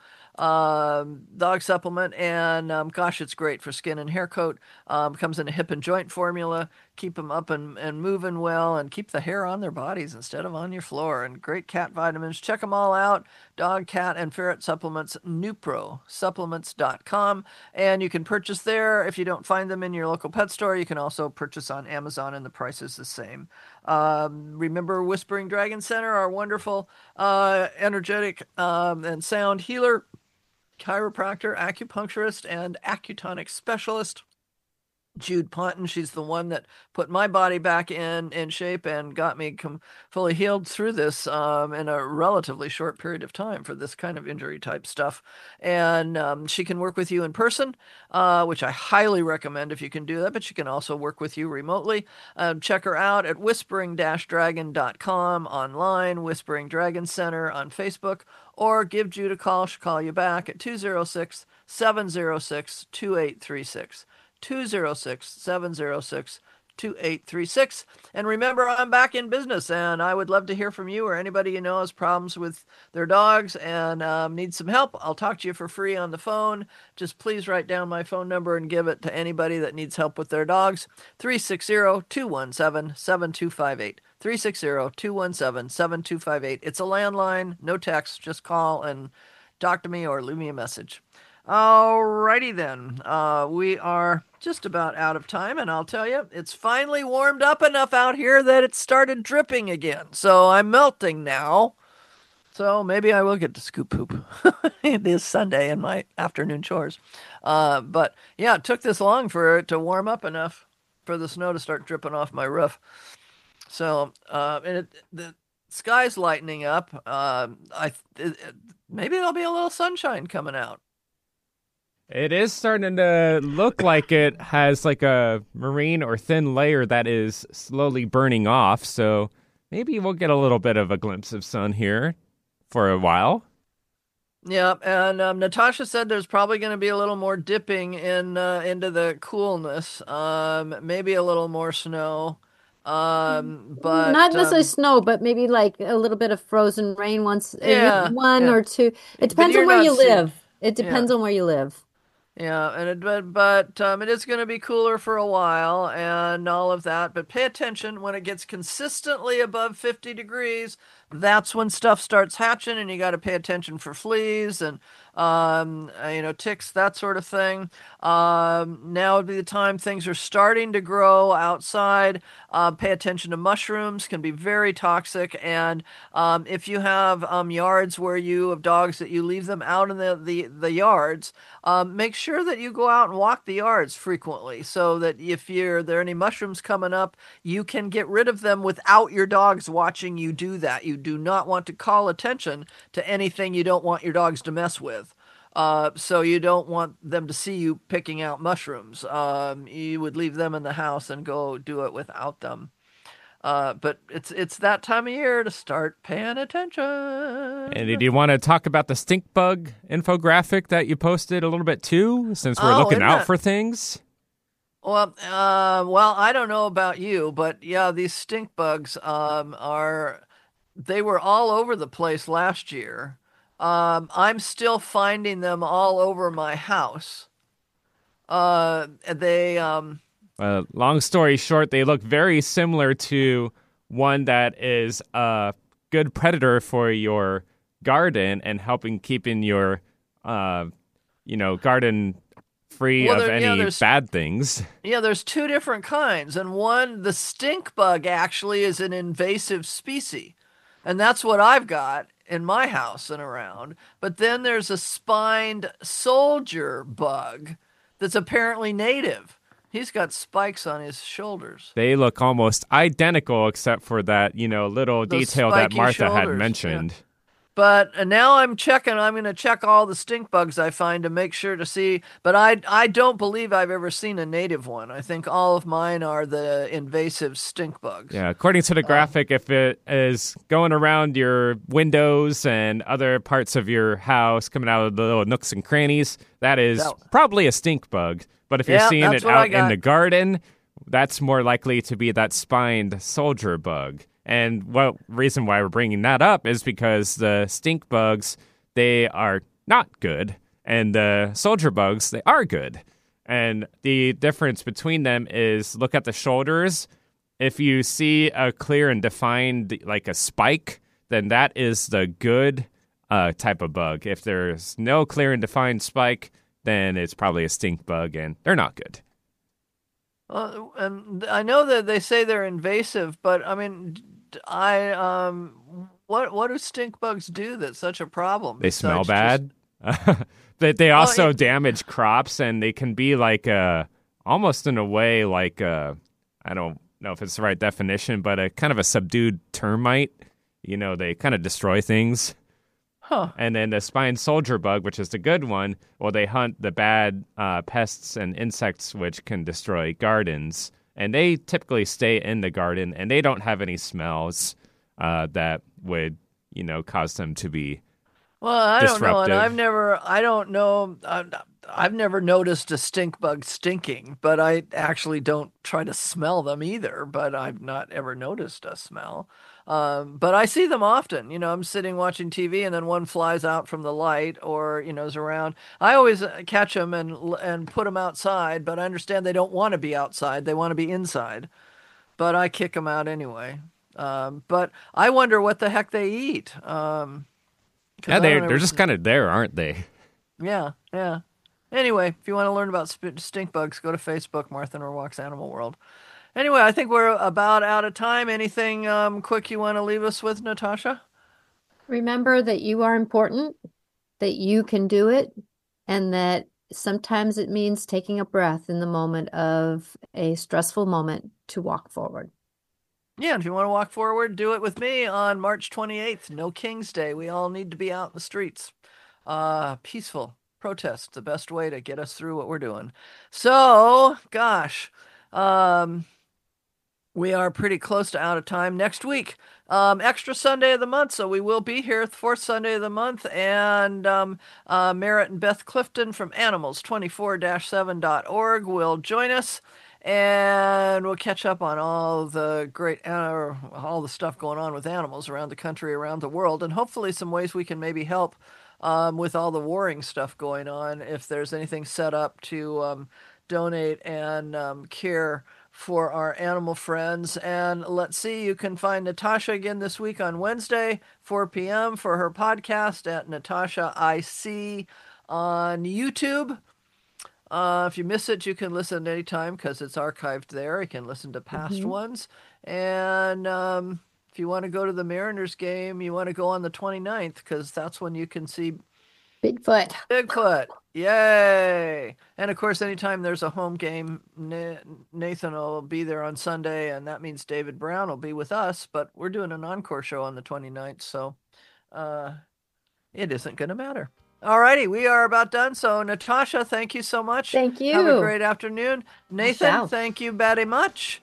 um, dog supplement, and um, gosh, it's great for skin and hair coat. Um, comes in a hip and joint formula. Keep them up and, and moving well, and keep the hair on their bodies instead of on your floor. And great cat vitamins. Check them all out. Dog, cat, and ferret supplements, new pro supplements dot com. And you can purchase there. If you don't find them in your local pet store, you can also purchase on Amazon, and the price is the same. Um, remember Whispering Dragon Center, our wonderful, uh, energetic um, and sound healer, chiropractor, acupuncturist, and acutonic specialist, Jude Ponton. She's the one that put my body back in, in shape and got me com- fully healed through this um, in a relatively short period of time for this kind of injury type stuff. And um, she can work with you in person, uh, which I highly recommend if you can do that, but she can also work with you remotely. Um, check her out at whispering dragon dot com online, Whispering Dragon Center on Facebook, or give Jude a call. She'll call you back at two oh six, seven oh six, two eight three six. two oh six, seven oh six, two eight three six. And remember, I'm back in business, and I would love to hear from you or anybody you know has problems with their dogs and um, needs some help. I'll talk to you for free on the phone. Just please write down my phone number and give it to anybody that needs help with their dogs. three six zero, two one seven, seven two five eight. three six zero, two one seven, seven two five eight. It's a landline, no text. Just call and talk to me or leave me a message. Alrighty then, uh, we are just about out of time, and I'll tell you, it's finally warmed up enough out here that it started dripping again, so I'm melting now, so maybe I will get to scoop poop this Sunday in my afternoon chores, uh, but yeah, it took this long for it to warm up enough for the snow to start dripping off my roof, so, uh, and it, the sky's lightening up, uh, I, it, maybe there'll be a little sunshine coming out.
It is starting to look like it has like a marine or thin layer that is slowly burning off, so maybe we'll get a little bit of a glimpse of sun here for a while.
Yeah, and um, Natasha said there's probably going to be a little more dipping in uh, into the coolness, um, maybe a little more snow, um, but
not necessarily
um,
snow, but maybe like a little bit of frozen rain once,
yeah,
one
yeah.
or two. It depends
you're
on where
not
you
seeing-
live. It depends
Yeah.
on where you live.
Yeah, and it, but but um, it is going to be cooler for a while and all of that. But pay attention when it gets consistently above fifty degrees. That's when stuff starts hatching, and you got to pay attention for fleas and um, uh, you know, ticks, that sort of thing. Um, now would be the time things are starting to grow outside. Uh, pay attention to mushrooms; can be very toxic. And um, if you have um, yards where you have dogs that you leave them out in the the, the yards, um, make sure that you go out and walk the yards frequently, so that if you're there are any mushrooms coming up, you can get rid of them without your dogs watching you do that. You do not want to call attention to anything you don't want your dogs to mess with. Uh, so you don't want them to see you picking out mushrooms. Um, you would leave them in the house and go do it without them. Uh, but it's it's that time of year to start paying attention.
And did you want to talk about the stink bug infographic that you posted a little bit too, since we're
Oh,
looking
isn't
out
that-
for things?
Well, uh, well, I don't know about you, but yeah, these stink bugs um, are, they were all over the place last year. Um, I'm still finding them all over my house. Uh, they, um,
Uh, long story short, they look very similar to one that is a good predator for your garden and helping keeping your, uh, you know, garden free
Well,
of
there- yeah,
any
there's-
bad things.
yeah, there's two different kinds, and one, the stink bug actually is an invasive species, and that's what I've got in my house and around. But then there's a spined soldier bug that's apparently native. He's got spikes on his shoulders.
They look almost identical except for that, you know, little
Those
detail that
spiky
Martha had
shoulders,
mentioned.
But uh, now I'm checking. I'm going to check all the stink bugs I find to make sure to see. But I, I don't believe I've ever seen a native one. I think all of mine are the invasive stink bugs.
Yeah, according to the graphic, um, if it is going around your windows and other parts of your house, coming out of the little nooks and crannies, that is that, probably a stink bug. But if you're
yeah,
seeing it out in the garden, that's more likely to be that spined soldier bug. And what reason why we're bringing that up is because the stink bugs, they are not good, and the soldier bugs, they are good. And the difference between them is look at the shoulders. If you see a clear and defined, like a spike, then that is the good uh, type of bug. If there's no clear and defined spike, then it's probably a stink bug, and they're not good.
Uh, and I know that they say they're invasive, but I mean, I um, what what do stink bugs do that's such a problem?
They smell bad. Just... they they also
well, it...
damage crops, and they can be like a almost in a way like a, I don't know if it's the right definition, but a kind of a subdued termite. You know, they kind of destroy things.
Huh.
And then the spine soldier bug, which is the good one, well, they hunt the bad uh, pests and insects which can destroy gardens. And they typically stay in the garden, and they don't have any smells uh, that would, you know, cause them to be
well, I
disruptive.
don't know, and I've never, I don't know, I've, I've never noticed a stink bug stinking, but I actually don't try to smell them either, but I've not ever noticed a smell. Um, but I see them often. You know, I'm sitting watching T V and then one flies out from the light or, you know, is around. I always catch them and and put them outside, but I understand they don't want to be outside. They want to be inside. But I kick them out anyway. Um, but I wonder what the heck they eat. Um,
yeah, they're, they're just kind of there, aren't they?
Yeah, yeah. Anyway, if you want to learn about sp- stink bugs, go to Facebook, Martha Norwalk's Animal World. Anyway, I think we're about out of time. Anything um, quick you want to leave us with, Natasha?
Remember that you are important, that you can do it, and that sometimes it means taking a breath in the moment of a stressful moment to walk forward.
Yeah, and if you want to walk forward, do it with me on March twenty-eighth, No King's Day. We all need to be out in the streets. Uh, peaceful protest, the best way to get us through what we're doing. So, gosh, um... we are pretty close to out of time. Next week, um, extra Sunday of the month, so we will be here, fourth Sunday of the month, and um, uh, Merritt and Beth Clifton from animals twenty-four dash seven dot org will join us, and we'll catch up on all the great, uh, all the stuff going on with animals around the country, around the world, and hopefully some ways we can maybe help um, with all the warring stuff going on, if there's anything set up to um, donate and um, care for our animal friends. And let's see, you can find Natasha again this week on Wednesday, four p.m. for her podcast at Natasha I C on YouTube. Uh, if you miss it, you can listen anytime because it's archived there. You can listen to past mm-hmm. ones. And um, if you want to go to the Mariners game, you want to go on the twenty-ninth because that's when you can see
Bigfoot.
Bigfoot. Yay. And of course, anytime there's a home game, Nathan will be there on Sunday, and that means David Brown will be with us, but we're doing an encore show on the twenty-ninth, so uh, it isn't going to matter. All righty, we are about done. So, Natasha, thank you so much.
Thank you.
Have a great afternoon. Nathan, thank you very much.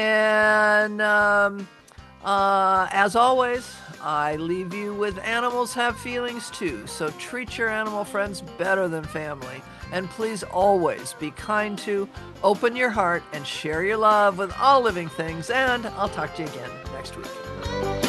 And um, uh, as always, I leave you with animals have feelings too, so treat your animal friends better than family. And please always be kind to, open your heart, and share your love with all living things. And I'll talk to you again next week.